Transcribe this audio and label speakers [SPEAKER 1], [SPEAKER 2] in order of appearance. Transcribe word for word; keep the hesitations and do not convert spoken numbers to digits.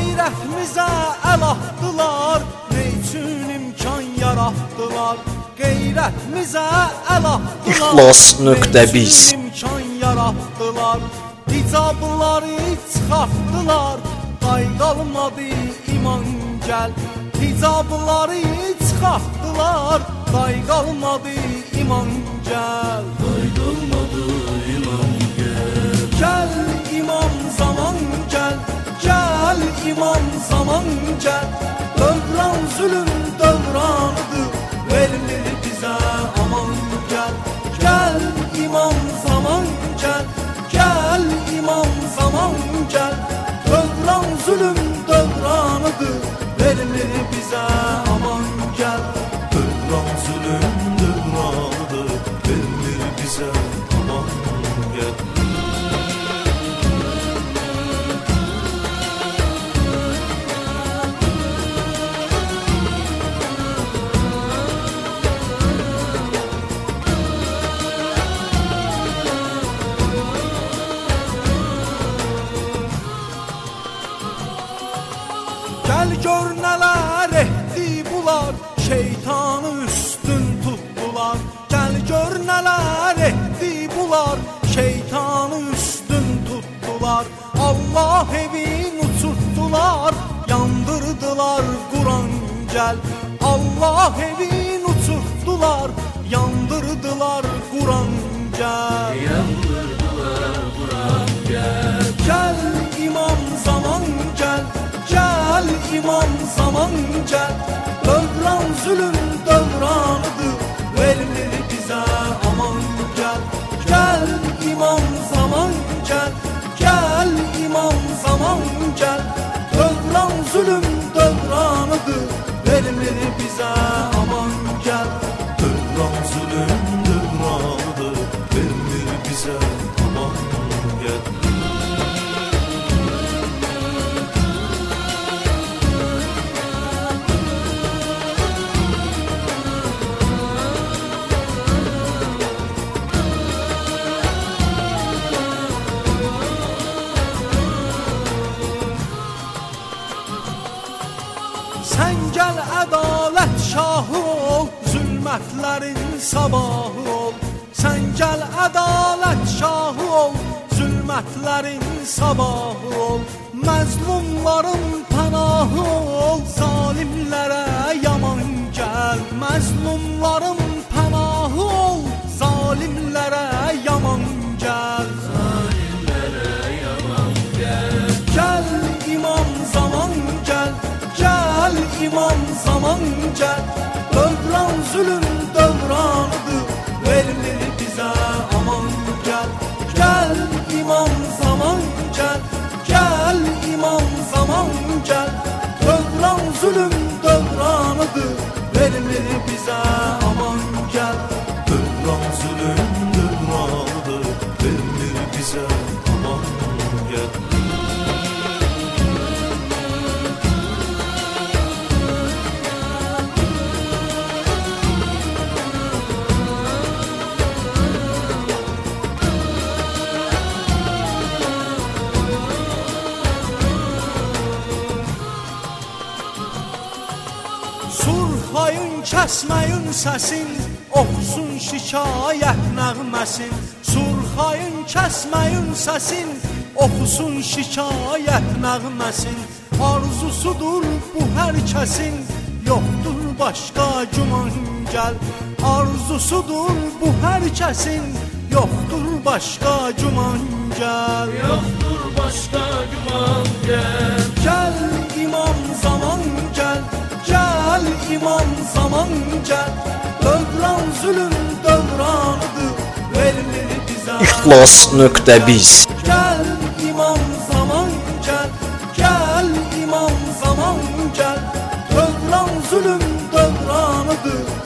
[SPEAKER 1] Qeyrətimizə əl atdılar, ne üçün imkan yarattılar? Qeyrətimizə əl atdılar,
[SPEAKER 2] İxlas.biz
[SPEAKER 1] imkan yarattılar. Hicabları çıxartdılar, qay qalmadı iman gəl. Hicabları çıxartdılar, qay qalmadı iman gəl.
[SPEAKER 3] Qay qalmadı iman gəl.
[SPEAKER 1] Gəl imam zaman gəl, gəl imam zaman gəl. Dövran zülüm dövranıdır, verilir bizə aman gəl. Gəl imam zaman gəl, gəl imam zaman gəl. Dövran zülüm dövranıdır, verilir bizə aman gəl.
[SPEAKER 3] Dövran zülüm dövranıdır, verilir bizə aman gəl.
[SPEAKER 1] Gəl gör nələr etdi bunlar, şeytanı üstün tutdular. Gəl gör nələr etdi bunlar, şeytanı üstün tutdular. Allah evin uçurtdular, yandırdılar Quran gəl. Allah evin uçurtdular, yandırdılar Quran gəl.
[SPEAKER 3] Yandırdılar Quran gəl.
[SPEAKER 1] Gəl imam zaman gəl, gəl imam zaman gəl. Dövran zülüm dövranıdır, verilir bizə aman gəl. Gəl imam zaman gəl, gəl imam zaman gəl. Dövran zülüm dövranıdır, verilir bizə aman gəl.
[SPEAKER 3] Dövran zülüm dövranıdır, verilir bizə aman gəl.
[SPEAKER 1] Sən gəl ədalət şahı ol, zülmətlərin sabahı ol. Sən gəl ədalət şahı ol, zülmətlərin sabahı ol. Məzlumların pənahı ol, zalimlərə yaman gəl. Məzlumların pənahı ol, zalimlərə yaman gəl.
[SPEAKER 3] Zalimlərə yaman gəl.
[SPEAKER 1] Gəl imam zaman gəl, gəl imam zaman gəl. Dövran zülüm dövranıdır, verilir bizə aman gəl. Gəl imam zaman gəl, gəl imam zaman gəl. Dövran zülüm dövranıdır, verilir bizə aman gəl.
[SPEAKER 3] Dövran zülüm dövranıdır, verilir bizə aman gəl.
[SPEAKER 1] Surxayın kəsməyin səsin, oxusun şikayət nəğməsin. Surxayın kəsməyin səsin, oxusun şikayət nəğməsin. Arzusudur bu hər kəsin, yoxdur başqa güman gəl. Arzusudur bu hər kəsin, yoxdur başqa güman gəl.
[SPEAKER 3] Yoxdur başqa güman gəl.
[SPEAKER 1] Gəl imam zaman gəl, gəl imam zaman gəl. Dövran zülüm dövranıdır, verilir bizə
[SPEAKER 2] İxlas.biz
[SPEAKER 1] Gəl imam zaman gəl, gəl imam zaman gəl. Dövran zülüm dövranıdır,